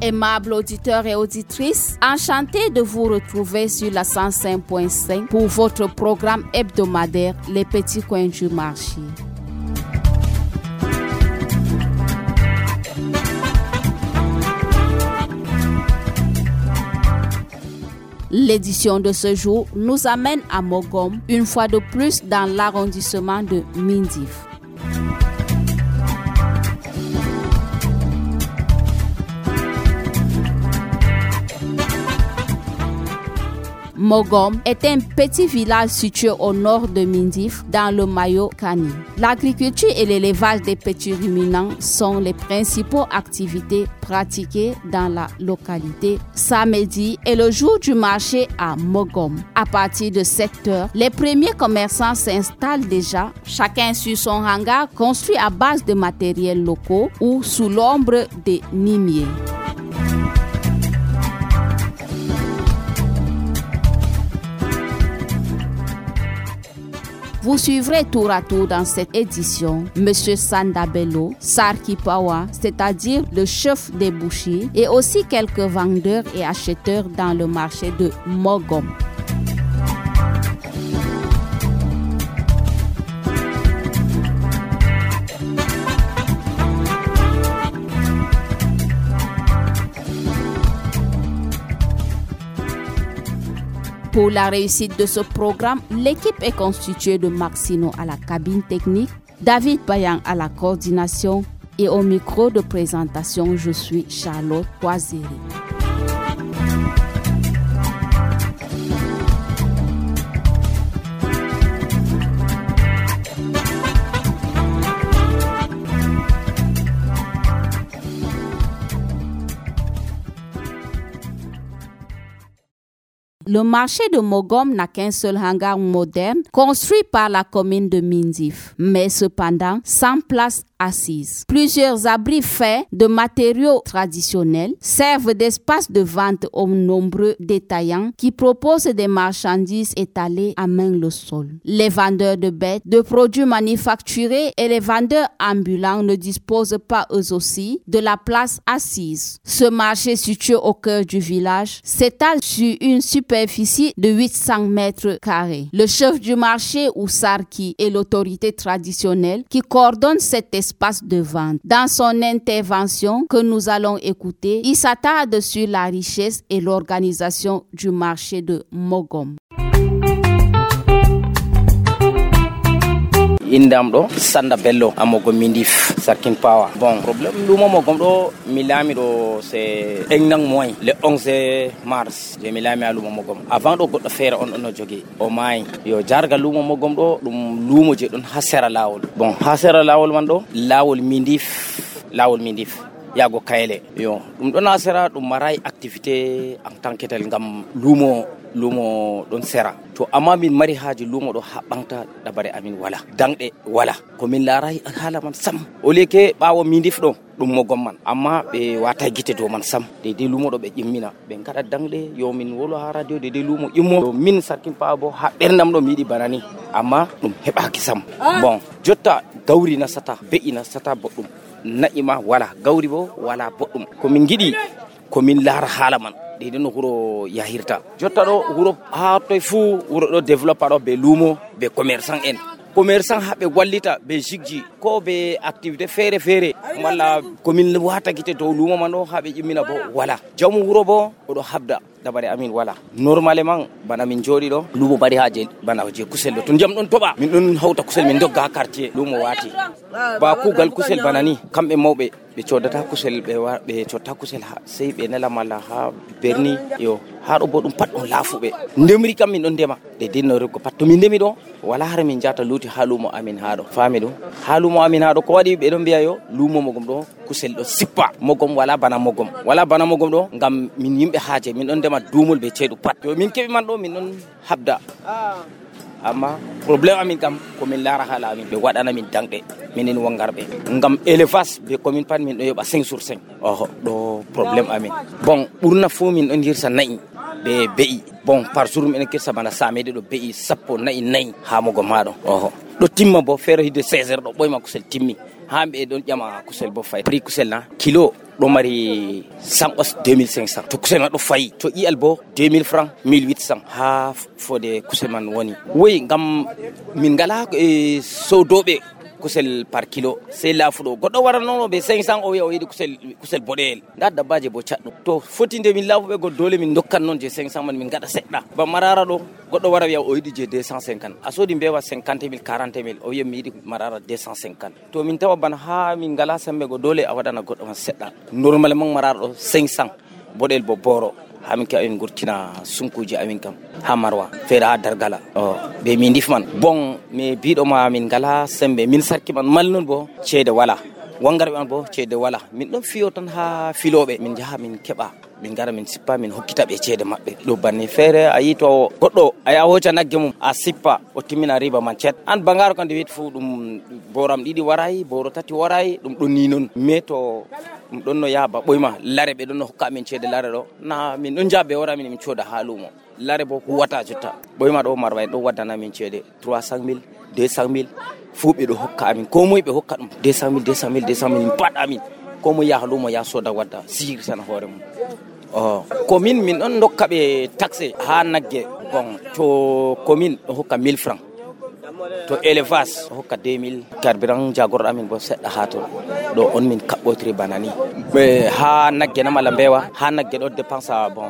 Aimables auditeurs et auditrices, enchanté de vous retrouver sur la 105.5 pour votre programme hebdomadaire Les Petits Coins du Marché. L'édition de ce jour nous amène à Mogom, une fois de plus dans l'arrondissement de Mindif. Mogom est un petit village situé au nord de Mindif, dans le Mayo Kani. L'agriculture et l'élevage des petits ruminants sont les principales activités pratiquées dans la localité. Samedi est le jour du marché à Mogom. À partir de 7 heures, les premiers commerçants s'installent déjà, chacun sur son hangar construit à base de matériels locaux ou sous l'ombre des nimiers. Vous suivrez tour à tour dans cette édition Monsieur Sandabello, Sarkipawa, c'est-à-dire le chef des bouchers, et aussi quelques vendeurs et acheteurs dans le marché de Mogom. Pour la réussite de ce programme, l'équipe est constituée de Maxino à la cabine technique, David Bayan à la coordination et au micro de présentation, je suis Charlotte Poiseri. Le marché de Mogom n'a qu'un seul hangar moderne construit par la commune de Mindif, mais cependant sans place assise. Plusieurs abris faits de matériaux traditionnels servent d'espace de vente aux nombreux détaillants qui proposent des marchandises étalées à main le sol. Les vendeurs de bêtes, de produits manufacturés et les vendeurs ambulants ne disposent pas eux aussi de la place assise. Ce marché situé au cœur du village s'étale sur une superficie de 800 mètres carrés. Le chef du marché ou Sarki est l'autorité traditionnelle qui coordonne cet espace de vente. Dans son intervention que nous allons écouter, il s'attarde sur la richesse et l'organisation du marché de Mogom. Indam do Sanda Bello amogo Mindif Sarkin Pawa. Bon, problème lumo Mogom do milami do c'est engnang moy le 11 mars je milami alumo Mogom. Avant do goddo fere on no jogi o may yo jarga lumo Mogom do dum lumo je don hasera lawol. Bon, hasera lawol man do lawol Mindif yago kayle yo dum don hasera dum maray activité en tant que tel ngam lumo don sera to amma min mari haji lumo do habanta dabare amin wala dangde wala ko min laray hala man sam o leke bawo Mindif do dum Mogom man amma be wata gite do man sam de lumo do be jimmina be ngada dangde yo min wolo ha radio de lumo immo min Sarkin Paabo ha bernam do midi banani amma dum hebaki sam bon jotta gawri na sata be ina sata boddum naima wala gawri bo wala boddum ko min gidi ko min lara hala man de no huro yahirta jotta do huro ha toy fu huro do développer do be lumo be commerçant haɓe wallita be jigji ko be activité fere walla komin wata gite dow lumo man do haɓe ƴimmina bo wala jamu wuro bo oɗo habda dabare amin wala normalement bana min jodi do lumo bari haje bana je kusel do to jam don toba min don hawta kusel min dogga quartier lumo wati ba kugal kusel bana ni kamɓe mawɓe be codata kusel be cotta kusel ha sey be nela mala ha berni yo ha do bodum pat on lafuɓe ndemri kam min don ndema de dinno rego pat to min ndemi do wala har min jata luti halumo amin ha do fami do halumo amin ha do ko wadi be don biya yo lumo Mogom do kusel do sippa Mogom wala bana Mogom do ngam min yimbe haaje min don ndema dumul be ceedu pat yo min kebi man do min don habda amma problème amin kam ko min lara hala amin be wadana min dangde minen wongarbe ngam élevage be commune pan min do yoba 5/5 do problème amin bon burna fo min on hirsa nayi be be'i bon par jour min kirsa bana samede do be'i sappo nayi ha Mogom ma do timma bo fere hide 16 heures do boyma kusel timmi hambe don jama kusel bo fay prix kusel na kilo do mari sambos 2500 to kusel man do fayi to iyal bo 2000 francs 1800 ha fode kusel man woni woy ngam min ngala sodobe kusel par kilo c'est la fudo goddo wara non be 500 o yidi kusel bodel da dabbaje bo caddo to foti de min lafu be go dole min dokkan non je 500 man min gada sedda ba marara do goddo wara wiya o yidi je 250 asodi mbewa 50000 40000 o yemi yidi marara 250 to min tawa ban ha min ngala sambe go dole a wadana goddo man sedda normalement marara do 500 bodel bo boro hamin ka en gurtina sunkuji amin kam ha marwa feera dargala be min difman bon me bido ma min gala sembe min sarki man malnon bo cede wala wangarbe on bo cede wala min don fiyo tan ha filobe min jaha min keba min gara min sippa min hokkita be cede mabbe do banni feere ayi to goddo aya hoca nagge mum a sippa o timmina riba man cet an bangaro kan de wit fu dum boram didi waray boro tati waray dum don ni non me to dum don no yaba boyma lare be don no hokka min cede lare do na min don jabbe wara min coda halumo lare bo ko wata jotta boyma do marway do wadana min cede 300000 200000 fuube do hokka amin ko moy be hokka dum 200000 pat amin ko mo ya halumo ya soda wadda sir sana hore mum commune min on dokka be taxe ha nagge bon to commune do hokka 1000 francs to élevage hokka 2000 carburant jagordo amin bo sedda ha to do on min kabbotri banani be ha nagge na mala bewa ha nagge do dépense bon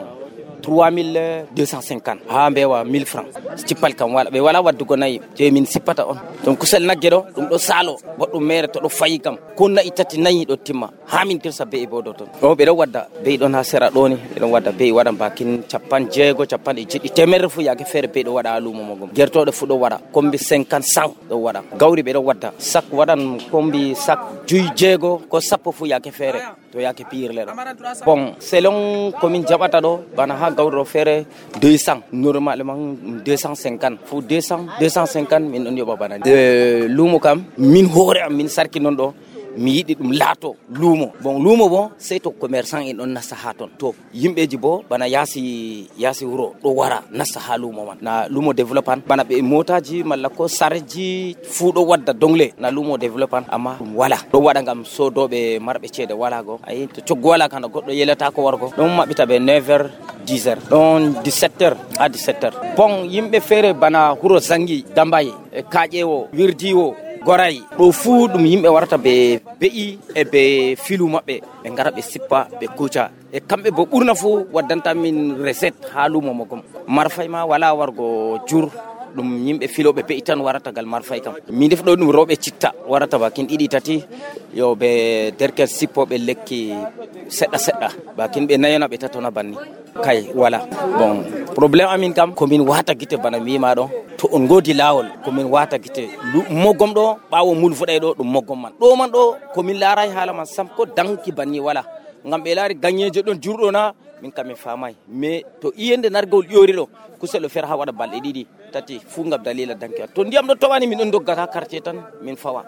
3250 ha bewa 1000 francs cipal kam wala be wala waddugo nay je min sipata on donc kusel nagge do dum do salo boddum mere to do fayi kam kunna itati nayi do timma ha min kirsa be e bodo ton o be do wadda be don ha sera do ni be don wadda be wadan bakin capan jeego capan e jidi temer fu yaake fere be do wada lumo mogom gertodo fu do wada kombi 50 100 do wada gawri be do wadda sak wadan kombi sak juy jeego ko sappo fu yaake fere to yaake pirle do bon selon commune jabata do bana ha gawro fere 200 normalement 250 fu 250 min on yoba bana de lumo kam min hore am min sarki non do mi yidi dum laato lumo bon c'est to commerçant en on nassa haton to yimbeji bo bana yasi wuro do wara nassa ha lumo man na lumo développant bana be motaji malla ko sarji fu do wadda dongle na lumo développant amma wala do wada ngam sodobe marbe cede wala go ay to coggo wala kan goddo yelata ko wargo don mabita be 9h 10h don 17h à 17h bon yimbe fere bana huro zangi dambaye kaajewo wirdiwo goray do fu dum yimbe warata be be'i e be filu mabbe be ngara be sippa be kucha e kambe bo burna fu waddanta min recette halumo mogom marfay ma wala wargo jur dum yimbe filobe be itan warata gal marfay kam mi def do dum robe citta warata bakin didi tati yo be derkel sippo be lekki sedda bakin be nayona be tatona banni kay wala bon problème amin kam ko min wata gite bana mi ma do to on godi lawol ko min wata gite mogom do bawo mul fuday do dum mogom man do ko min laray hala man sam ko danki banni wala ngam be lari gagneje don jurdo na min kam mi famay mais to iyende nargol yori do kuselo fer ha wada balde didi tati fu ngam dalila danki to ndiyam do tawani min on doggata quartier tan min fawa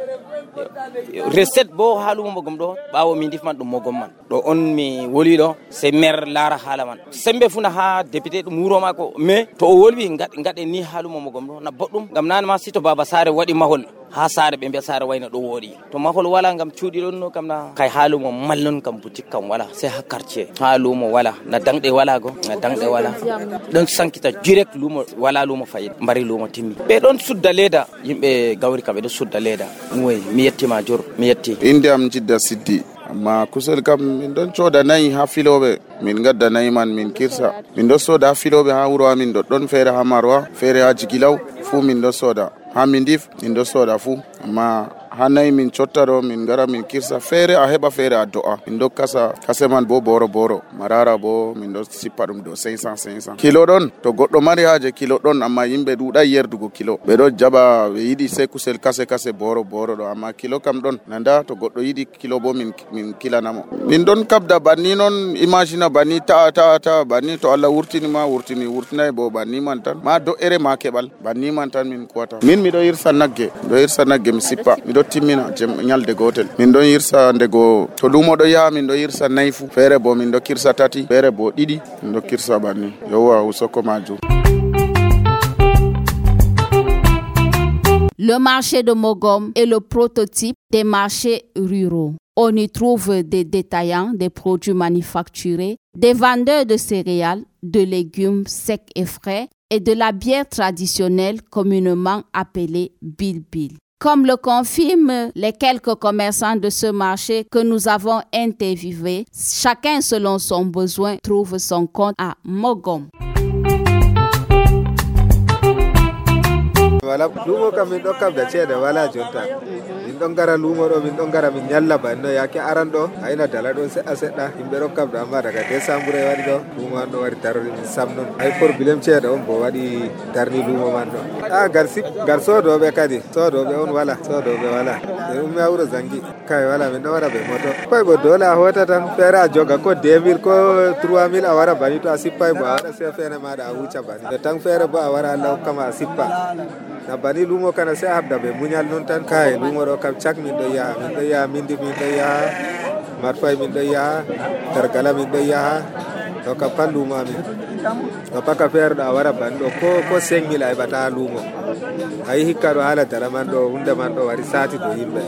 recette bo halumo mogom do bawo min difman dum mogom man do on mi woli do c'est maire lara hala man sembe funa ha député dum wuro mako mais to o wolwi ngade ni halumo mogom do na boddum ngam nan ma sito baba sare wadi mahol ha sare be sare wayna do wodi to mahol wala ngam ciudi don no kam na kay halumo mallon kam boutique kam wala c'est ha quartier halumo wala na dangde wala go na dangde wala don sankita direct lumo wala lumo fayid mbari lumo timmi be don sudda leda yimbe gawri kam be do sudda leda moy mi yetti ma jor mi yetti inde am jidda siddi amma kusel kam min don coda nayi ha filobe min gadda nayi man min kirsa min do soda filobe ha wuro amin do don fere ha marwa fere ha jigilaw fu min do soda ha min dif min do soda fu amma hanay min chottaro min gara min kirsa fere a heba fere a do'a min do kase man bo boro marara bo min do sippadum do 500 kilo don to goddo mari haje kilo don amma yimbe duda yerdugo kilo be do jaba be yidi se kusel kase boro do amma kilo kam don nanda to goddo yidi kilo bo min kilanamo min don kabda banni non imagine banni ta banni to Allah wurtini bo banni man tan ma do ere ma kebal banni man tan min kwata min mi do irsa nagge mi sippa mi do timmina nyalde gotel min don yirsa ndego to lumo do ya min do yirsa nayfu fere bo min do kirsa tati fere bo didi min do kirsa banni yowa usoko maju. Le marché de Mogom est le prototype des marchés ruraux. On y trouve des détaillants, des produits manufacturés, des vendeurs de céréales, de légumes secs et frais et de la bière traditionnelle communément appelée bilbil. Comme le confirment les quelques commerçants de ce marché que nous avons interviewés, chacun selon son besoin trouve son compte à Mogom. Wala lumo kam min ɗo kabda ceede wala jonta min ɗon gara lumo ɗo min ɗon gara min ñalla banno yake aran ɗo ayna dala ɗon seɗɗa seɗɗa yimɓe ɗon kabda amma daga décembre waɗi ɗo lumo an ɗo waɗi tarori min sam noon hay probléme ceede on bo waɗi darni lumo man ɗo gar sodoɓe kadi sodoɓe on wala ɓe ummi ha wuro zangi kay wala min ɗo waɗa ɓe moto koye bo dole a hota tan feere a joga ko 2000 ko 3000 a wara bani to a sippay bo a waɗa sefene maɗa a hucca bani e tan feere bo a wara Allah hokkama a sippa na bani lumo kana se habda be munyal non tan kay lumo do kam chak min do ya mindi min do ya marfay min do ya targala min do ya to ka paluma min to paka fer da wara bando ko sengila e bata lumo ay hikkado hala dara man do hunde man do wari sati do yimbe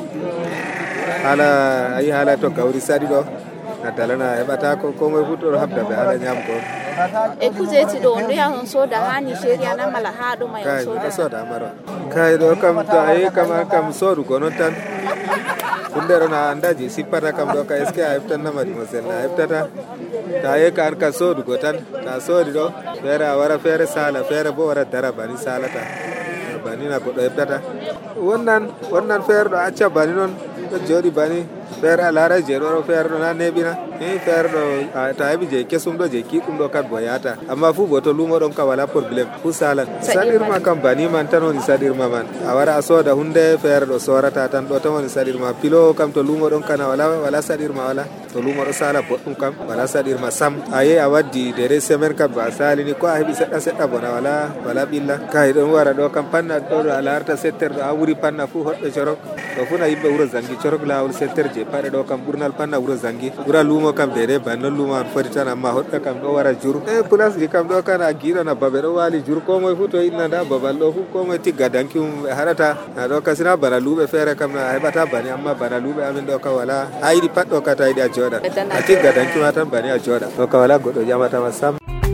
hala to gawri sadi do na dalana e bata ko mo futo habda be hala nyam ko e kujeti do ndo ya soda ha Nigeria na mala ha do mai soda maro kay do kam to ay kam sodu gonon tan kundero na andaji sipata kam do ka eske a heftan na mari mosenna heftata ta ay ka sodu go tan ta sodi do fere a wara fere sala fere bo wara dara bani salata bani na go do heftata wannan fere do acca bani non do jodi bani fere alara jero fere do na nebina fere do ta bi je kesum do je ki do kat boyata amma fu boto lumo don ka wala problem fu salan sadir ma kam bani man tan on sadir ma man awara asoda hunde fere do sorata tan do tan on sadir ma pilo kam to lumo don kana wala sadir ma wala to lumo do sala boddum kam wala sadir ma sam aye awaddi dere semen kam ba salini ko a hebi sedda bona wala billa kay don wara do kam panna do alarta setter do awuri panna fu hodbe corok do fu na yimbe wuro zangi corok lawol setter je pare do kam burnal panna wuro zangi wura lumo kam dere bannon lumo an foti tan amma hodbe kam do wara jur plus di kam do kana gido na babe do wali jur ko moy fu to inna da babal do fu ko moy tigga danki harata na do kasina bana lube fere kam na hebata bani amma bana lube amin do ka wala ayidi patdo ka taydi a joda a tigga danki matan bani a joda do ka wala godo jamata masam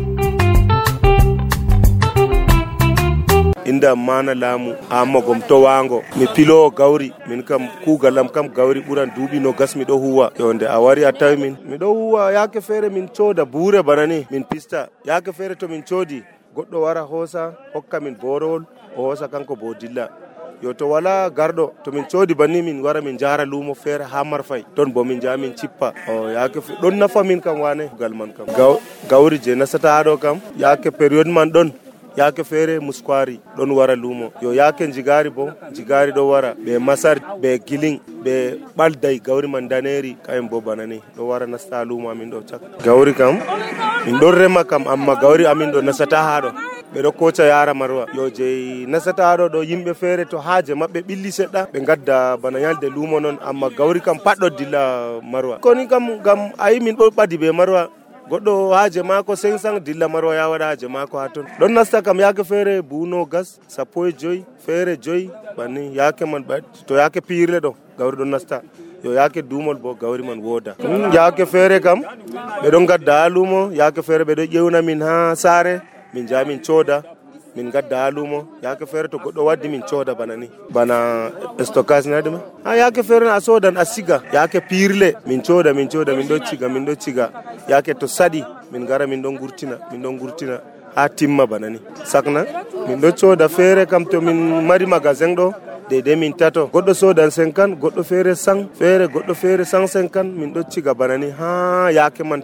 inda mana lamu amma gomto wango mi pilo gawri min kam kugalam kam gawri buran dubi no gas mi do huwa yonde a wari a tawi mi do huwa yake fere min coda bure banani min pista yake fere to min codi goddo wara hosa hokka min borol o hosa kanko bo dilla yo to wala gardo to min codi banni min wara min jara lumo fere ha marfay don bo min jamin cippa o yake don nafa min kam wane galman kam gawri je nasata do kam yake period man don yake fere muskwari don wara lumo yo yake jigari do wara be masar be giling be balday gawri man daneri kayem bo banani do wara nasta lumo amin do chak gawri kam min do rema kam amma gawri amin do nasata hado be do kocha yara marwa yo je nasata hado do yimbe fere to haaje mabbe billi sedda be gadda bana yalde lumo non amma gawri kam paddo dilla marwa koni kam gam ayi min do badi be marwa goddo haaje mako 500 dilla marwa ya wada haaje mako haton don nasta kam yake fere buno gas sapoe joy fere joy bani yake man to yake pirle do gawri don nasta yo yake dumol bo gawri man woda yake fere kam be don gadda lumo yake fere be do jewna min ha sare min jamin coda min gadda lumo yake fere to goddo waddi min coda bana stockage na dum yake fere a sodan asiga yake pirle min coda min do ciga yake to sadi min gara min don gurtina ha timma banani sakna min do coda fere kam to min mari magasin do de min tato goddo sodan 50 goddo fere 100 fere goddo fere 150 min do ciga banani ha yake man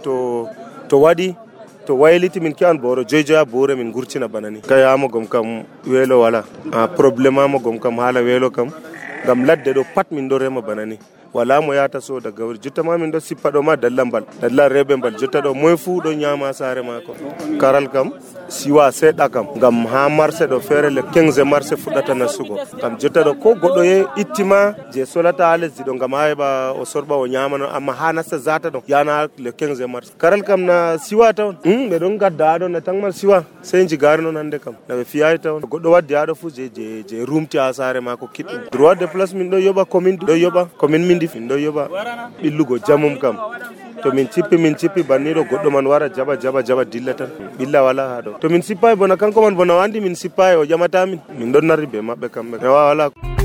to wadi to wayliti min kan boro jojoya bore min gurtina banani kayamo gom kam welo wala problema mo gom kam hala welo kam gam ladde do pat min do rema banani wala mo yata so da gawri jutta ma min do sippa do ma dalla rebe mbal jutta do moy fu do nyama sare mako karal kam siwa seɗɗa kam ngam ha marché ɗo feere le 15 marché fuɗɗata nastugo ngam jotta ɗo ko goɗɗo ye ittima je solata ha lesdi ɗo ngam ha heɓa o sorɓa o ñamano amma ha nasta zata ɗo yana le 15 marché karal kam na siwa tawn ɓe ɗon gadda ha ɗo na tanmal siwa sey jigari noon hande kam na ɓe fiyayi tawn goɗɗo waddi ha ɗo fu je rumti ha sare ma ko kiɗɗum droit de place min ɗo yoɓa commune ɗo yoɓa commune Mindif min ɗo yoɓa ɓillugo jamum kam to min cippi banniɗo goɗɗo man wara jaɓa dilla tan ɓilla wala ha ɗo to min sippayi bona kanko man bona wandi min sippayi o ƴamata min ɗon narri be maɓɓe kamɓe wala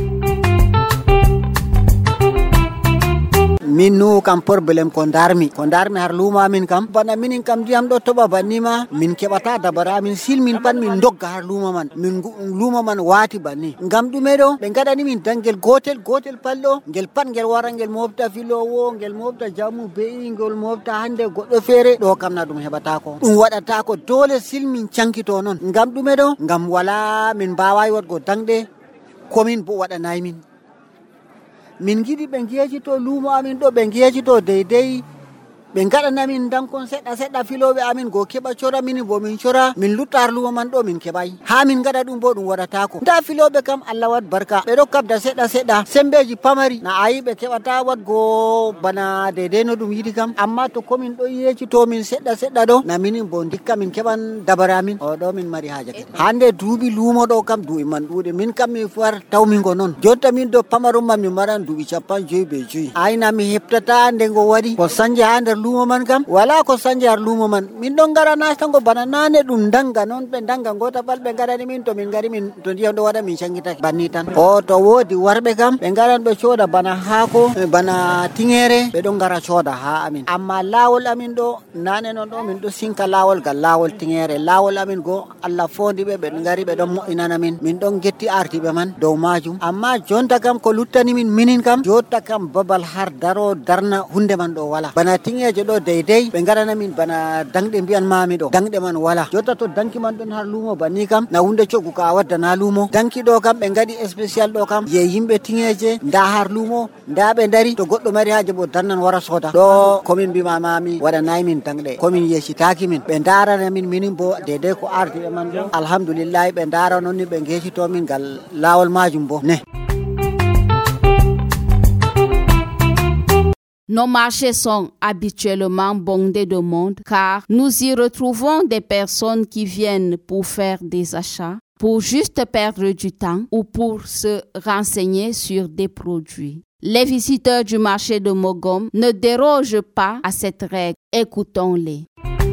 min nu kam problème ko darmi har luma min kam bana minin kam ndiyam ɗo toɓa bannima min keɓata dabara min silmin pat min dogga har luma man min luma man wati banni ngam ɗume ɗo ɓe gaɗani min dangel gotel palɗo ngel pat ngel wara ngel mofta filowo ngel mofta jamu be'i ngel mofta hande goɗɗo feere ɗo kam na ɗum heɓatako ɗum waɗatako dole silmin cankito noon ngam ɗume ɗo ngam wala min mbawayi waɗgo dangɗe komin bo waɗanayi min giɗi ɓe ngejito luumo amin ɗo ɓe ngejito deydey ɓe gaɗanamin dankon seɗɗa filoɓe amin go keɓa cora min bo min cora min luttar luumo man ɗo min keɓay ha min gaɗa ɗum bo ɗum waɗatako nda filoɓe kam Allah wat barka ɓe ɗo kabda seɗɗa sembeji pamari na ayi ɓe keɓata wadgo bana deydey no ɗum yiɗi kam amma to komin ɗo yecito min seɗɗa ɗo na minin bo dikka min keɓan dabara min o ɗo min mari haja kadi hande duuɓi luumo ɗo kam duuɓi man ɗuuɗe min kam mi war tawmingo noon jotta min do pamarum man mi maran duuɓi 50 ayna mi heɓtata ndego waɗi ko sanje ha nder luumo man kam wala ko sanje har luumo man min ɗon gara nastango bana nane ɗum danga noon ɓe danga gota bal ɓe garani min to min gari min to ndiyam ɗo waɗa min cangitaki banni tan o to woodi warɓe kam ɓe garan ɓe cooda bana haako bana tingere ɓe ɗon gara cooda ha amin amma lawol amin ɗo nane noon ɗo min ɗo sinka lawol gal lawol tingere lawol amin go Allah fondiɓe ɓe gari ɓe ɗon moƴƴinana min ɗon getti artiɓe man dow majum amma jonta kam ko luttani minin kam jotta kam babal har daro darna hunde man ɗo wala bana tingeje ɗo deydey ɓe garana min bana dangɗe mbiyan mami ɗo dangɗe man wala jotta to danki man ɗon har luumo banni kam na hunde coggu ko a waddana luumo danki ɗo kam ɓe gaɗi spécial ɗo kam je yimɓe tingeje nda har luumo nda ɓe dari to goɗɗo mari haje bo darnan wara soda ɗo komin mbima mami waɗanayi min dangɗe komin yecitaki min ɓe darana minin bo deydey ko ardiɓe man ɗo alhamdoulillahi ɓe dara noon ni ɓe gecitomin gal lawol majum bo ne. Nos marchés sont habituellement bondés de monde car nous y retrouvons des personnes qui viennent pour faire des achats, pour juste perdre du temps ou pour se renseigner sur des produits. Les visiteurs du marché de Mogom ne dérogent pas à cette règle. Écoutons-les.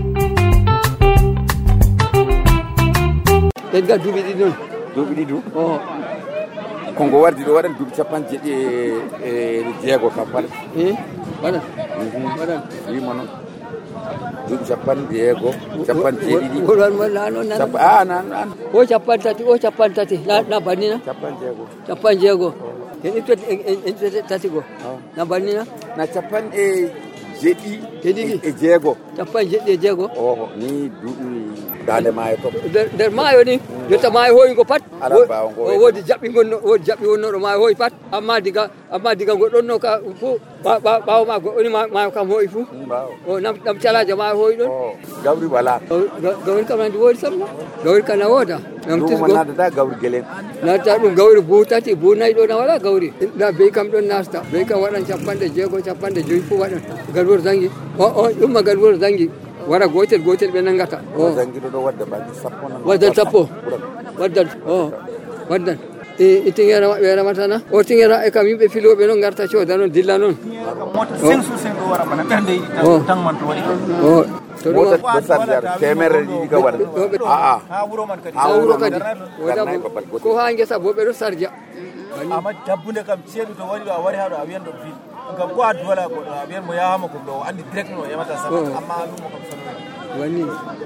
Kongo wardi ɗo waɗan duuɓi 56 kam pat waɗan wima noon duuɓi 56 o 50 na bannina 56 en tati go na bannina na 77 oho ni duuɓi dande maayo to nder maayo ni jotta maayo hoygo pat wodi jaɓɓi wonnoɗo maayo hoyi pat amma diga goɗɗon no ka fo ɓawo ma goɗɗoni maayo kam hoyi fuu o nam calaje maayo hoyi ɗon gawri wala gawri kam nandi woodi samma gawri kam na wooda nadata gawri guelen nadata ɗum gawri buu tati buu nayyi ɗo na wala gawri nda beyi kam ɗon nasta beyi kam waɗan 56 fuu waɗan galwor zangi on ɗumma galwor zangi wara gotel ɓe nangata zangiɗo ɗo wadda balɗe 10 waddan 10 waddan e tingere maɓɓe rematana o tingere e kam yimɓe filoɓe noon garta cooda noon dilla noon mota 5 ɗo wara bana ɓernde tan man to waɗi mota ɗo sarjar temere ɗiɗi ka waɗa ha wuro man kadi ha wuro kadi ko ha guesa bo ɓe ɗo sarja amma dabbude kam ceeɗu to waɗi ɗo a wari ha ɗo a wiyan ɗo fil ngam ko addu wala goɗɗo a wiyan mo yahama kom ɗo o andi direct no yamata sama amma lumo kam sanoi wani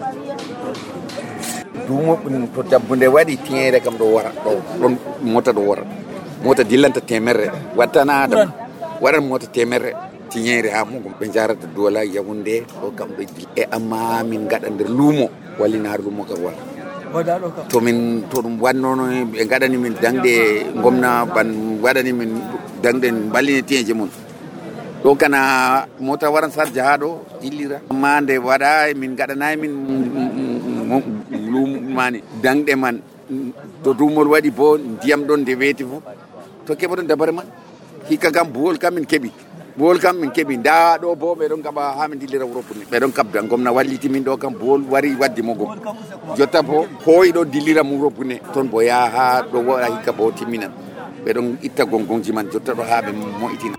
dumo to dabbude waɗi tiñere kam ɗo wara ɗon mota ɗo wara mota dillanta temerre wattana adam waɗan mota temerre tiñere ha mugum ɓe jarata duwala yahunde ɗo kam ɗo e amma min gaɗa nder luumo wallinaar luumo kam wala to ɗum wannono ɓe gaɗani min dangde gomna ban waɗani min dangde ballini tiñeje mum ɗo kana mota waran sarja ha ɗo dillira amma nde waɗa min gaɗanayi min mani dangde man to dumol wadi bo ndiyam don de weti fu to kebodon dabare man hikka kam buwol kam min kebi buwol kam min kebi nda do bo be don gaba ha min dillira Europe ni be don kabda gomna walliti min do kam buwol wari waddi mo gom jotta bo hoy do dillira mu Europe ne ton bo ya ha do wara hikka bo timinan be don itta gongonji man jotta do ha be mo itina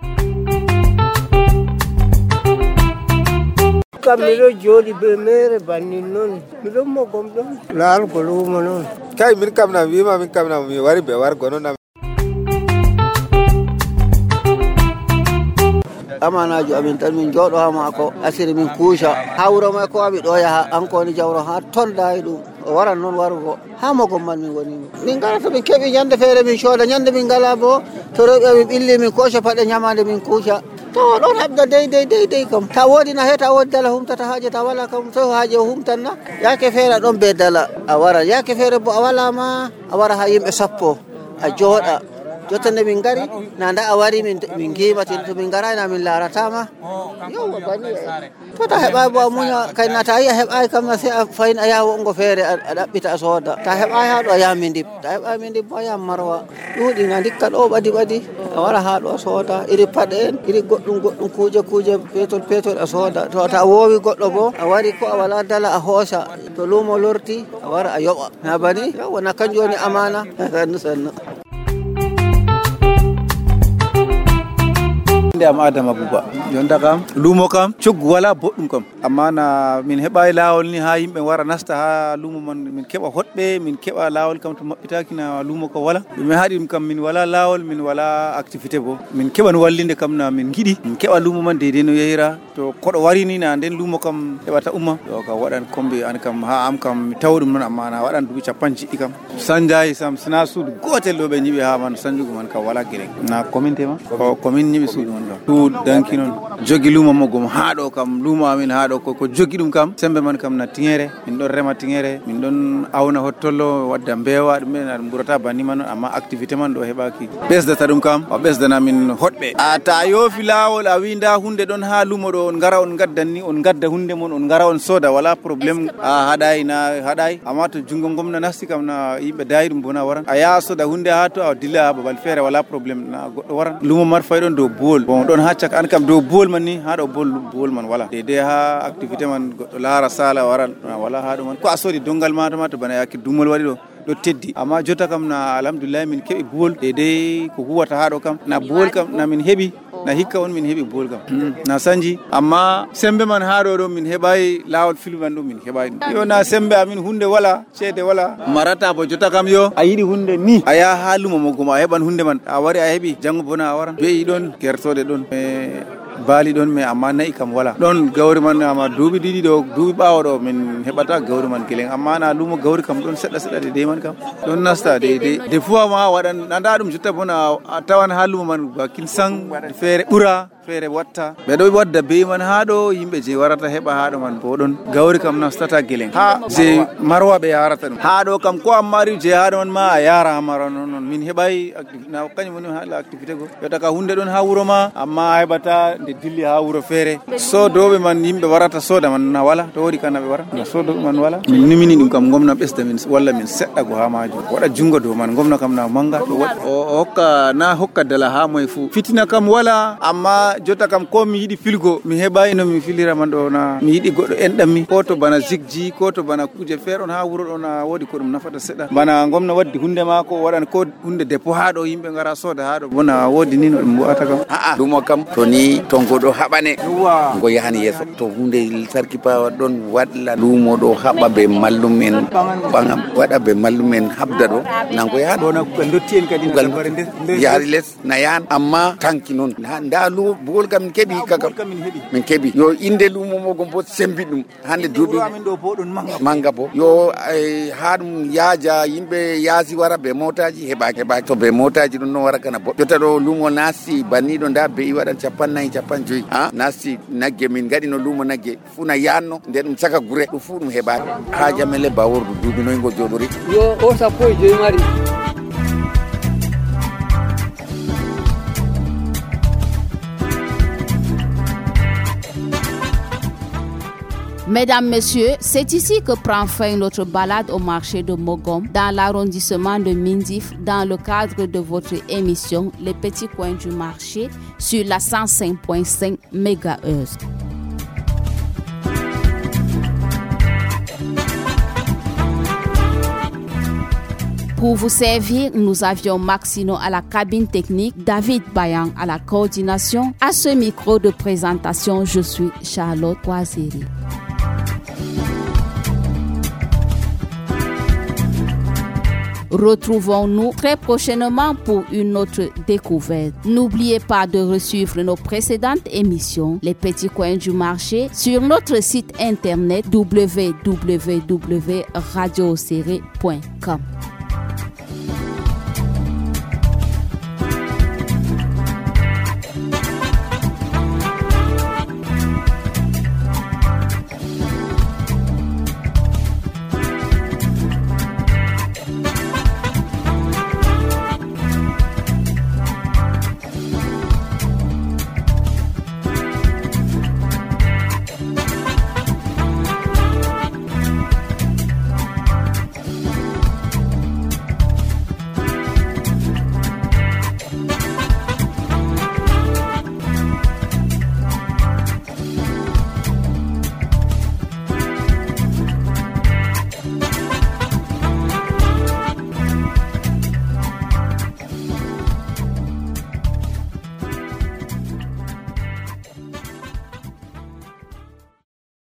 kam miro jodi be mere banni non miro mo gom don laal ko lumo non kai min kam na wi mi wari be war gono na amana jo amin tan min jodo ha mako asiri min kuusha hawro ma ko abi do ya an ko ni jawro ha ton dai dum waran non warugo ha mo gom man min woni min gara to min kebi nyande fere min shoda nyande min gala bo to rebe min billi min koosha pade nyamande min kuusha to don habda dei kam ta wodi na heta wodi dala humtata haje ta wala kam to haje humtanna yake fere don be dala a wara yake fere bo a wala ma a wara ha yimbe sappo a joda jottande min gari nanda a wari min gimatin to min gara na min laratama yo bani to ta heba bo munya kay na ta ya heba kam na se fain aya wongo fere a dabbita soda ta heba ha do ya min dip ta heba min dip ya marwa dudi na dikka do badi a wara ha do soda iri paden iri goddum kuje petol a soda to ta wowi goddo bo a wari ko a wala dala a hosa to lumo lorti a wara a yoba na bani yo na kanjoni amana sanna am adama buba jonda kam lumo kam coggu wala boddum kam amma na min hebay lawol ni ha yimbe wara nasta ha lumo man min keba hodbe min keba lawol kam to mabbitaki na lumo ko wala mi hadim kam min wala lawol min wala activité bo min keba no wallinde kam na min gidi min keba lumo man de no yeyira to kodo wari ni na den lumo kam hebata umma do ka wadan kombe an kam ha am kam mi tawdum non amma na wadan dubi capanci ikam sanjay sam sina sudu gotel do be nyibe ha man sanjugo man ka wala gere na commune ma ko commune nyibe sudu man tu danki non jogi lumo mo gom haado kam lumo amin haado ko jogi dum kam sembe man kam na tingere min don rema tingere min don awna hottollo wadda bewa dum en burata bani man amma activité man do hebaki besdata dum kam o besdana min hodbe ata yofi lawol a winda hunde don ha lumo do on gara on gaddanni on gadda hunde mon on gara on soda wala problem a hadai amma to jungo gomna nasti kam na yimbe dai dum bona waran aya soda hunde ha to a dilla babal fere wala problem na goddo waran lumo mar faydon do bol bon don haccak an kam do bol man ni ha do bol man wala de ha activité man goddo lara sala waran wala ha do man ko asori dongal ma to bana yakki dumol wadi do teddi amma jota kam na alhamdulillah min kebi bol de ko huwata ha do kam na bol kam na min hebi na hikka on min hebi bol kam na sanji amma sembe man ha do min hebay lawol filman do min hebay yo na sembe amin hunde wala cede wala marata bo jota kam yo ayidi hunde ni aya halumo mo goma heban hunde man a wari a hebi jango bona a waran be don gertode don bali don me amma nay kam wala don gawri man amma duubi didi do duubi bawo do min hebata gawri man geleng amma na lumo gawri kam don sedda de man kam don nasta de fuwa ma wadan nanda dum jutta bona tawan halumo man bakin sang fere bura fere watta be do wadda be man haado yimbe je warata heba haado man bodon gawri kam nastata geleng ha je marwa be yarata dum haado kam ko amari je haado man ma yara amara non min hebay na kanyum woni hala activité go yota ka hunde don ha wuro ma amma hebata de dilli ha wuro fere so dobe man yimbe warata soda man na wala to wori kana be wara na so do man wala min nimini dum kam gomna besda min walla min sedda go ha maaju wada jungo do man gomna kam na manga to hokka na hokka dala ha moy fu fitina kam wala amma jota kam ko mi yidi filgo mi hebay no mi filira man do na mi yidi goddo endammi ko to bana zigji ko to bana kuje feron ha wuro do na wodi ko dum nafata sedda bana gomna waddi hunde ma ko wadan ko hunde depo ha do yimbe ngara soda ha do bona wodi ni no dum wata kam dumo kam to ni tongo do habane ngo yahani yeso to hunde sarki pawa don wadla lumo do haba be mallumen bangam wada be mallumen habda do nango yaha do na dotti en kadi yari les nayan amma tanki non nda lu bugol kam kebi kakam min kebi yo inde lumo mo gombo sembi dum hande dubi amin do bodon manga bo yo hadum yaaja yimbe yaasi wara be motaji heba to be motaji don no wara kana bo jota do lumo nasi bani do nda be wada capanjoyi nasti nagge min gadi no lumo nagge funa yanno nde dum saka gure du fu dum heba ha jamele bawordu dubi no ngo jodori yo o sappo joyi mari Mesdames, Messieurs, c'est ici que prend fin notre balade au marché de Mogom, dans l'arrondissement de Mindif, dans le cadre de votre émission Les Petits Coins du Marché sur la 105.5 MHz. Pour vous servir, nous avions Maxino à la cabine technique, David Bayan à la coordination. À ce micro de présentation, je suis Charlotte Oiseri. Retrouvons-nous très prochainement pour une autre découverte. N'oubliez pas de suivre nos précédentes émissions, Les Petits Coins du Marché, sur notre site internet www.radioserré.com.